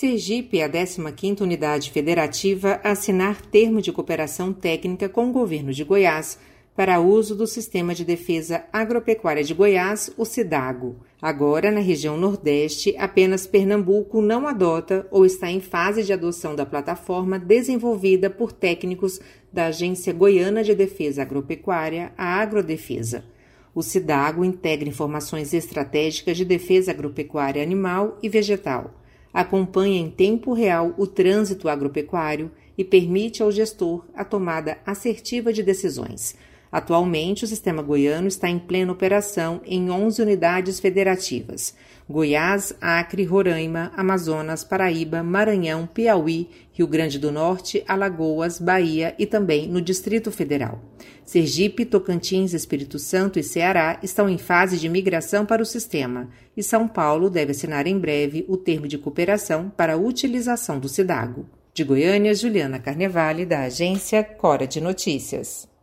Sergipe é a 15ª unidade federativa a assinar termo de cooperação técnica com o governo de Goiás para uso do Sistema de Defesa Agropecuária de Goiás, o SIDAGO. Agora, na região Nordeste, apenas Pernambuco não adota ou está em fase de adoção da plataforma desenvolvida por técnicos da Agência Goiana de Defesa Agropecuária, a Agrodefesa. O SIDAGO integra informações estratégicas de defesa agropecuária animal e vegetal, acompanha em tempo real o trânsito agropecuário e permite ao gestor a tomada assertiva de decisões. Atualmente, o sistema goiano está em plena operação em 11 unidades federativas: Goiás, Acre, Roraima, Amazonas, Paraíba, Maranhão, Piauí, Rio Grande do Norte, Alagoas, Bahia e também no Distrito Federal. Sergipe, Tocantins, Espírito Santo e Ceará estão em fase de migração para o sistema e São Paulo deve assinar em breve o termo de cooperação para a utilização do SIDAGO. De Goiânia, Juliana Carnevale, da agência Cora de Notícias.